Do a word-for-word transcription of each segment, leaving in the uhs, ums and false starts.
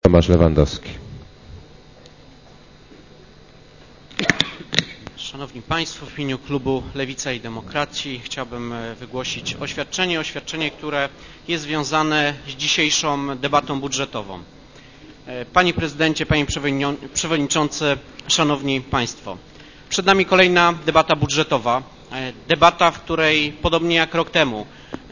Tomasz Lewandowski. Szanowni Państwo, w imieniu klubu Lewica i Demokracji chciałbym wygłosić oświadczenie, oświadczenie, które jest związane z dzisiejszą debatą budżetową. Panie Prezydencie, Panie Przewodniczący, Szanowni Państwo, przed nami kolejna debata budżetowa, debata, w której podobnie jak rok temu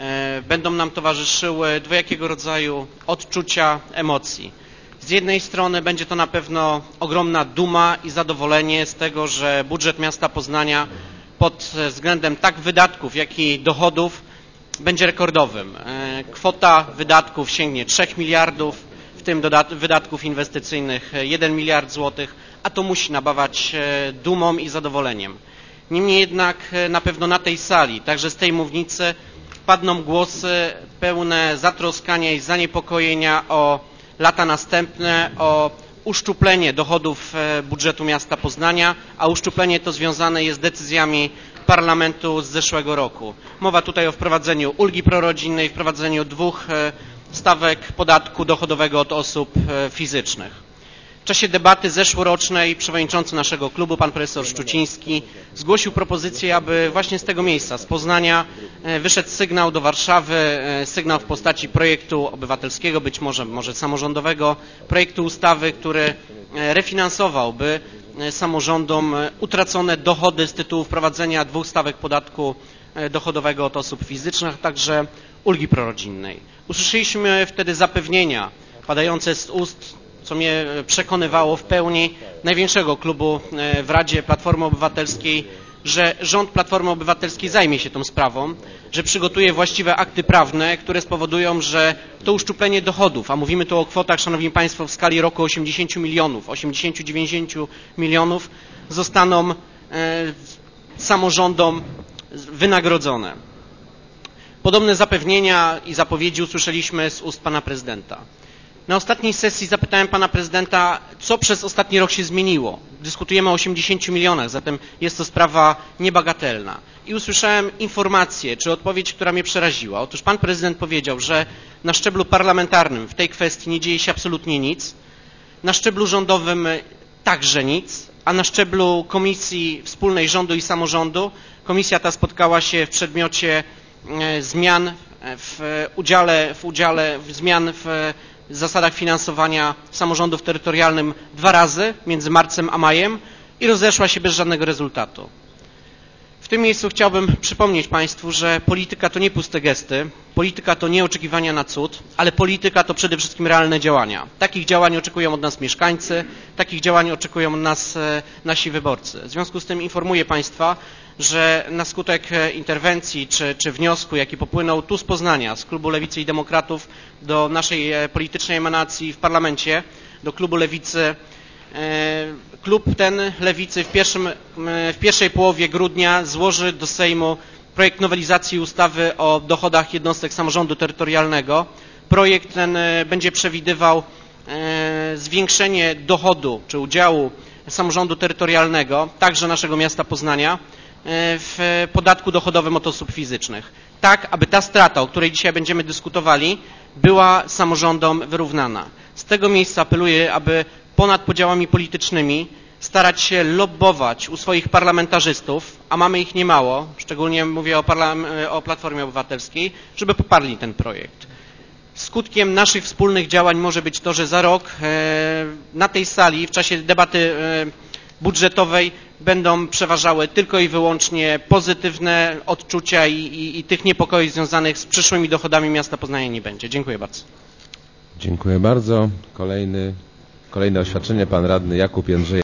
będą nam towarzyszyły dwojakiego rodzaju odczucia, emocji. Z jednej strony będzie to na pewno ogromna duma i zadowolenie z tego, że budżet miasta Poznania pod względem tak wydatków, jak i dochodów będzie rekordowym. Kwota wydatków sięgnie trzech miliardów, w tym wydatków inwestycyjnych jeden miliard złotych, a to musi napawać dumą i zadowoleniem. Niemniej jednak na pewno na tej sali, także z tej mównicy padną głosy pełne zatroskania i zaniepokojenia o lata następne, o uszczuplenie dochodów budżetu miasta Poznania, a uszczuplenie to związane jest z decyzjami parlamentu z zeszłego roku. Mowa tutaj o wprowadzeniu ulgi prorodzinnej, wprowadzeniu dwóch stawek podatku dochodowego od osób fizycznych. W czasie debaty zeszłorocznej przewodniczący naszego klubu, pan profesor Szczuciński, zgłosił propozycję, aby właśnie z tego miejsca, z Poznania, wyszedł sygnał do Warszawy, sygnał w postaci projektu obywatelskiego, być może, może samorządowego, projektu ustawy, który refinansowałby samorządom utracone dochody z tytułu wprowadzenia dwóch stawek podatku dochodowego od osób fizycznych, a także ulgi prorodzinnej. Usłyszeliśmy wtedy zapewnienia padające z ust, co mnie przekonywało w pełni, największego klubu w Radzie Platformy Obywatelskiej, że rząd Platformy Obywatelskiej zajmie się tą sprawą, że przygotuje właściwe akty prawne, które spowodują, że to uszczuplenie dochodów, a mówimy tu o kwotach, Szanowni Państwo, w skali roku osiemdziesięciu milionów, osiemdziesięciu do dziewięćdziesięciu milionów, zostaną samorządom wynagrodzone. Podobne zapewnienia i zapowiedzi usłyszeliśmy z ust pana prezydenta. Na ostatniej sesji zapytałem pana prezydenta, co przez ostatni rok się zmieniło. Dyskutujemy o osiemdziesięciu milionach, zatem jest to sprawa niebagatelna. I usłyszałem informację, czy odpowiedź, która mnie przeraziła. Otóż pan prezydent powiedział, że na szczeblu parlamentarnym w tej kwestii nie dzieje się absolutnie nic, na szczeblu rządowym także nic, a na szczeblu Komisji Wspólnej Rządu i Samorządu komisja ta spotkała się w przedmiocie zmian w udziale, w udziale w zmian w zasadach finansowania samorządów terytorialnych dwa razy, między marcem a majem, i rozeszła się bez żadnego rezultatu. W tym miejscu chciałbym przypomnieć Państwu, że polityka to nie puste gesty, polityka to nie oczekiwania na cud, ale polityka to przede wszystkim realne działania. Takich działań oczekują od nas mieszkańcy, takich działań oczekują od nas nasi wyborcy. W związku z tym informuję Państwa, że na skutek interwencji czy, czy wniosku, jaki popłynął tu z Poznania, z klubu Lewicy i Demokratów do naszej politycznej emanacji w parlamencie, do klubu Lewicy, klub ten Lewicy w, pierwszym, w pierwszej połowie grudnia złoży do Sejmu projekt nowelizacji ustawy o dochodach jednostek samorządu terytorialnego. Projekt ten będzie przewidywał zwiększenie dochodu czy udziału samorządu terytorialnego, także naszego miasta Poznania, w podatku dochodowym od osób fizycznych. Tak, aby ta strata, o której dzisiaj będziemy dyskutowali, była samorządom wyrównana. Z tego miejsca apeluję, aby ponad podziałami politycznymi starać się lobbować u swoich parlamentarzystów, a mamy ich niemało, szczególnie mówię o, o Platformie Obywatelskiej, żeby poparli ten projekt. Skutkiem naszych wspólnych działań może być to, że za rok na tej sali w czasie debaty budżetowej będą przeważały tylko i wyłącznie pozytywne odczucia i, i, i tych niepokoi związanych z przyszłymi dochodami miasta Poznania nie będzie. Dziękuję bardzo. Dziękuję bardzo. Kolejny, kolejne oświadczenie, pan radny Jakub Jędrzejewski.